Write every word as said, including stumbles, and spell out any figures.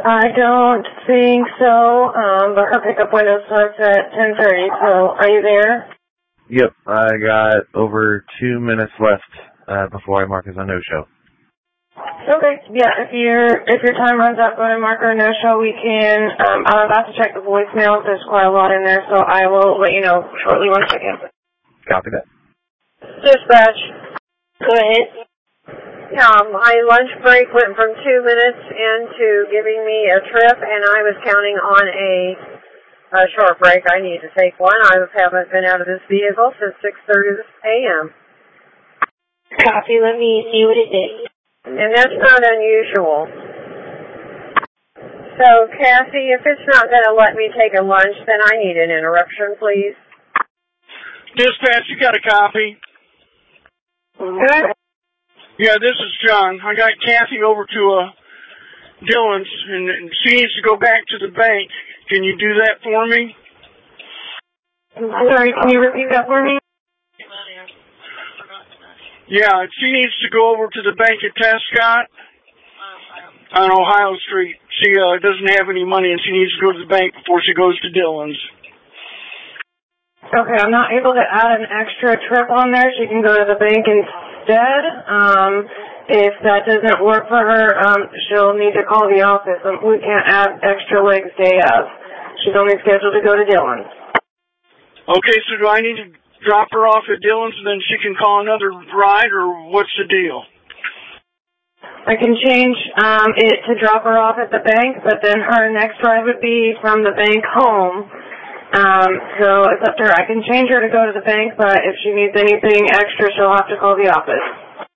I don't think so, um, but her pickup window starts at ten thirty, so are you there? Yep, I got over two minutes left uh, before I mark as a no-show. Okay, yeah, if your if your time runs out, go ahead and mark her a no-show. We can, um, I'm about to check the voicemail. There's quite a lot in there, so I will let you know shortly. One second. Copy that. Dispatch. Go ahead. Um, my lunch break went from two minutes into giving me a trip, and I was counting on a, a short break. I need to take one. I haven't been out of this vehicle since six thirty a.m. Copy, let me see what it is. And that's not unusual. So, Cassie, if it's not going to let me take a lunch, then I need an interruption, please. Dispatch, you got a copy? Okay. Yeah, this is John. I got Kathy over to uh, Dylan's, and, and she needs to go back to the bank. Can you do that for me? Sorry, can you repeat that for me? Yeah, she needs to go over to the bank at Tescott on Ohio Street. She uh, doesn't have any money, and she needs to go to the bank before she goes to Dylan's. Okay, I'm not able to add an extra trip on there. She can go to the bank instead. Um, if that doesn't work for her, um, she'll need to call the office. Um, we can't add extra legs day of. She's only scheduled to go to Dylan's. Okay, so do I need to drop her off at Dylan's and then she can call another ride, or what's the deal? I can change um, it to drop her off at the bank, but then her next ride would be from the bank home. Um, so it's up to her. I can change her to go to the bank, but if she needs anything extra, she'll have to call the office.